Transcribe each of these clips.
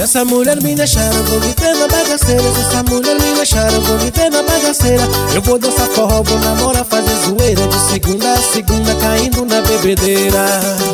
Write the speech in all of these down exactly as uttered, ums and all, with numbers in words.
Se essa mulher me deixar, eu vou viver na bagaceira. Se essa mulher me deixar, eu vou viver na bagaceira. Eu vou dançar forró, vou namorar, fazer zoeira, de segunda a segunda, caindo na bebedeira.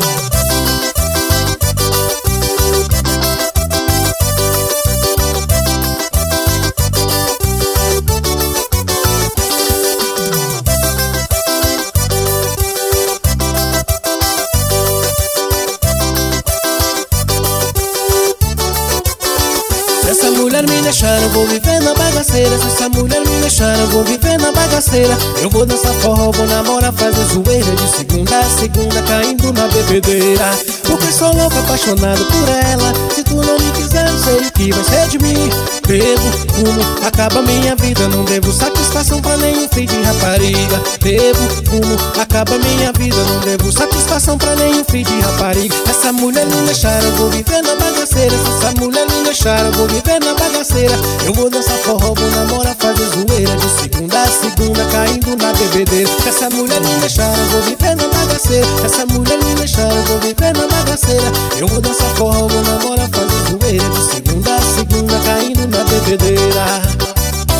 Se essa mulher me deixar, eu vou viver na bagaceira. Se essa mulher me deixar, eu vou viver na bagaceira. Eu vou dançar forró, vou namorar, fazer zoeira, de segunda a segunda, caindo na bebedeira. Porque sou louco, apaixonado por ela. Se tu não me quiser, não sei o que vai ser de mim. Bebo, fumo, acaba minha vida. Não devo satisfação pra nenhum filho de rapariga. Bebo, fumo, acaba minha vida. Não devo satisfação pra nenhum filho de rapariga. Essa mulher me deixar, eu vou viver na bagaceira. Se essa mulher me deixar, eu vou viver na bagaceira. Eu vou dançar forró, vou namorar, fazer zoeira, de segunda a segunda, caindo na bebedeira. Se essa mulher me deixar, eu vou viver na bagaceira. Essa mulher me deixar, eu vou viver na bagaceira. Eu vou dançar forró, vou namorar, fazer zoeira, de segunda a segunda, caindo na bebedeira.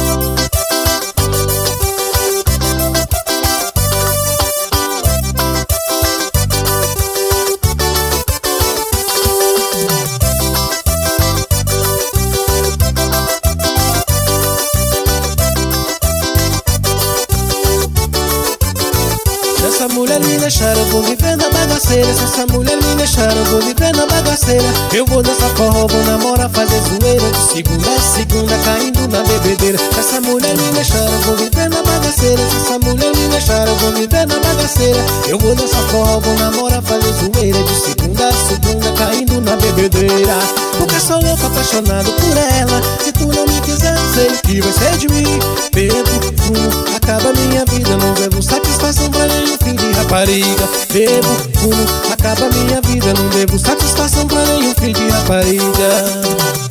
Se essa mulher me deixar, eu vou viver na bagaceira. Se essa mulher me deixar, eu vou viver na bagaceira. Eu vou dançar forró, vou namorar, fazer zoeira, de segunda a segunda, caindo na bebedeira. Se essa mulher me deixar, eu vou viver na bagaceira. Se essa mulher me deixar, eu vou viver na bagaceira. Eu vou dançar forró, vou namorar, fazer zoeira, de segunda a segunda, caindo na bebedeira. Porque sou louco, apaixonado por ela. Se tu não me quiser, não sei o que vai ser de mim. Bebo, fumo, acaba minha vida. Não devo satisfação pra nenhum filho de rapariga. Bebo, fumo, acaba minha vida. Não devo satisfação pra nenhum filho de rapariga.